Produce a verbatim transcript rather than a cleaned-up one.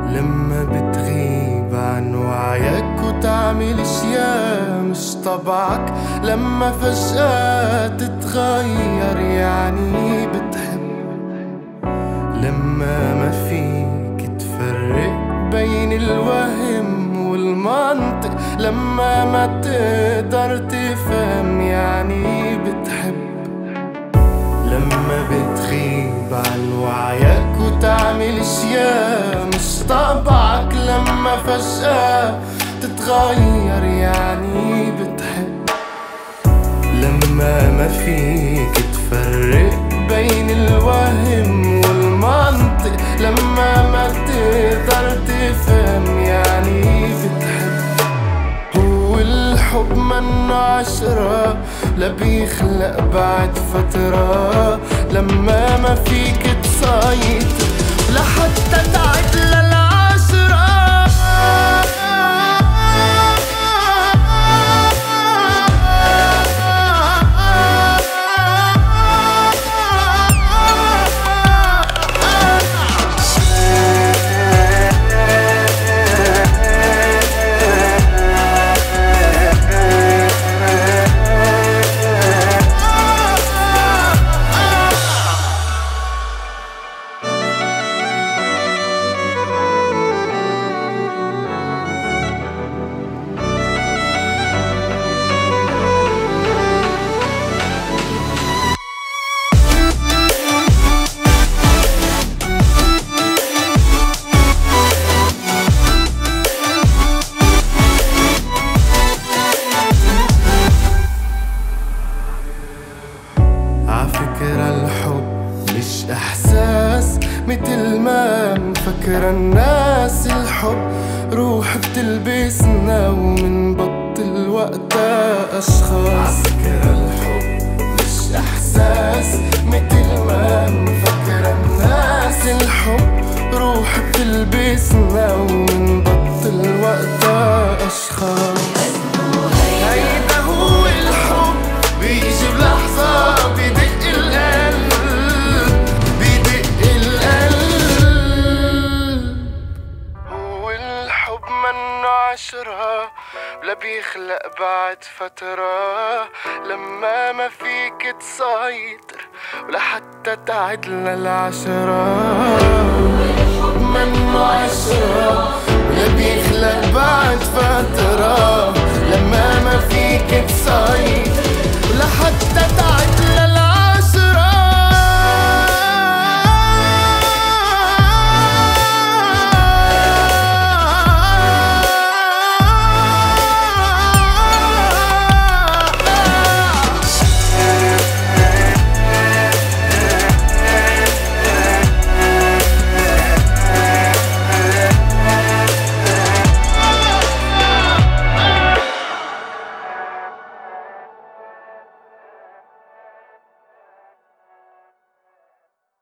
لما بتغيب عن وعيك وتعمل اشياء مش طبعك، لما فجأة تتغير يعني بتحب، لما ما فيك تفرق بين الوهم والمنطق، لما ما تقدر تفهم يعني بتحب، لما بتغيب عن وعيك وتعمل اشياء مش طبعك، لما فجأة تتغير يعني بتحب، لما ما فيك تفرق بين الوهم والمنطق، لما ما تقدر تفهم يعني بتحب. هو الحب منه عشرة لا بيخلق بعد فترة، لما ما فيك تسيطر لحتى تعد للعشرة. عفكرة الحب مش إحساس متل ما مفكرة الناس، الحب روح بتلبسنا ومنبطل وقتها أشخاص. عفكرة الحب مش إحساس متل ما مفكرة الناس، الحب روح بتلبسنا ومنبطل وقتها أشخاص. هيدا هو الحب بيجي بلحظة بدق القلب، بدق القلب. هو الحب منه عشرة لا بيخلق بعد فترة، لما ما فيك تسيطر ولا حتى تعد للعشرة. الحب منه عشرة لا بيخلق بعد فترة، لما ما فيك تسيطر ولا حتى تعد